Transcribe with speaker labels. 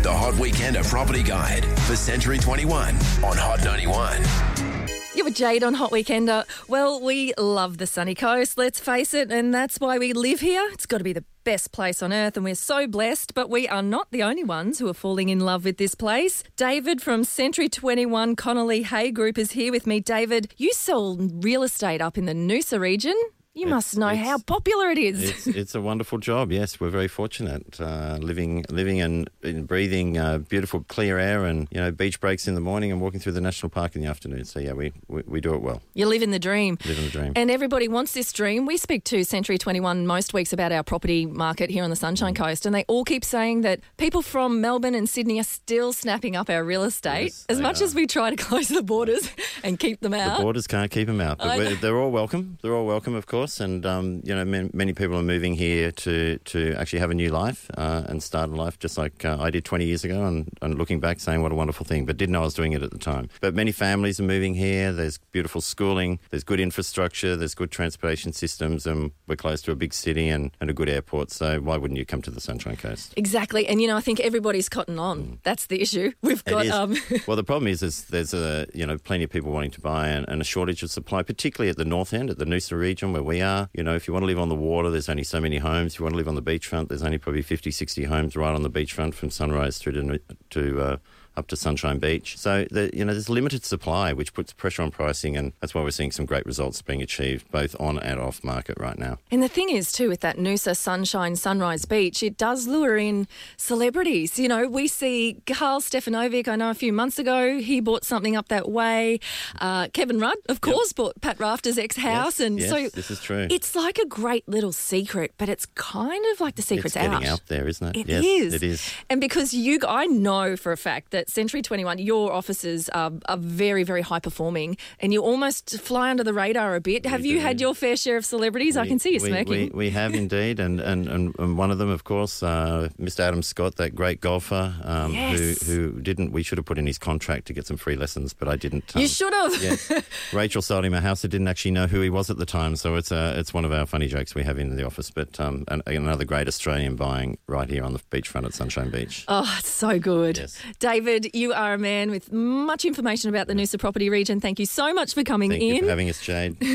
Speaker 1: The Hot Weekender Property Guide for Century 21 on Hot 91.
Speaker 2: You were Jade on Hot Weekender. Well, we love the sunny coast, let's face it, and that's why we live here. It's got to be the best place on earth, and we're so blessed, but we are not the only ones who are falling in love with this place. David from Century 21 Connolly Hay Group is here with me. David, you sell real estate up in the Noosa region. You must know how popular it is.
Speaker 3: It's a wonderful job, yes. We're very fortunate, living and breathing beautiful clear air and, beach breaks in the morning and walking through the national park in the afternoon. So, yeah, we do it well.
Speaker 2: You live in the dream.
Speaker 3: Live in the dream.
Speaker 2: And everybody wants this dream. We speak to Century 21 most weeks about our property market here on the Sunshine Coast, and they all keep saying that people from Melbourne and Sydney are still snapping up our real estate.
Speaker 3: Yes,
Speaker 2: as much as we try to close the borders and keep them out.
Speaker 3: The borders can't keep them out. But they're all welcome. They're all welcome, of course. And, many people are moving here to actually have a new life and start a life just like I did 20 years ago and looking back saying what a wonderful thing, but didn't know I was doing it at the time. But many families are moving here. There's beautiful schooling. There's good infrastructure. There's good transportation systems, and we're close to a big city and a good airport. So why wouldn't you come to the Sunshine Coast?
Speaker 2: Exactly. And, I think everybody's cotton on. That's the issue. We've got...
Speaker 3: Well, the problem is there's plenty of people wanting to buy and a shortage of supply, particularly at the north end, at the Noosa region where we are. If you want to live on the water, there's only so many homes. If you want to live on the beachfront, there's only probably 50, 60 homes right on the beachfront from Sunrise through to up to Sunshine Beach. So, there's limited supply, which puts pressure on pricing, and that's why we're seeing some great results being achieved, both on and off market right now.
Speaker 2: And the thing is, too, with that Noosa Sunshine Sunrise Beach, it does lure in celebrities. We see Carl Stefanovic, I know a few months ago, he bought something up that way. Kevin Rudd, of course, bought Pat Rafter's ex-house.
Speaker 3: Yes, so this is true.
Speaker 2: It's like a great little secret, but it's kind of like the secret's
Speaker 3: out. It's
Speaker 2: getting
Speaker 3: out there, isn't it?
Speaker 2: It
Speaker 3: is.
Speaker 2: And because I know for a fact that Century 21, your offices are very, very high performing, and you almost fly under the radar a bit. Have you had your fair share of celebrities? I can see you smirking.
Speaker 3: We have indeed, and one of them, of course, Mr. Adam Scott, that great golfer, who didn't. We should have put in his contract to get some free lessons, but I didn't.
Speaker 2: You should have.
Speaker 3: Yes. Rachel sold him a house that didn't actually know who he was at the time, so it's one of our funny jokes we have in the office. But another great Australian buying right here on the beachfront at Sunshine Beach.
Speaker 2: Oh, it's so good.
Speaker 3: Yes.
Speaker 2: David, you are a man with much information about the Noosa property region. Thank you so much for coming in.
Speaker 3: Thank you for having us, Jade.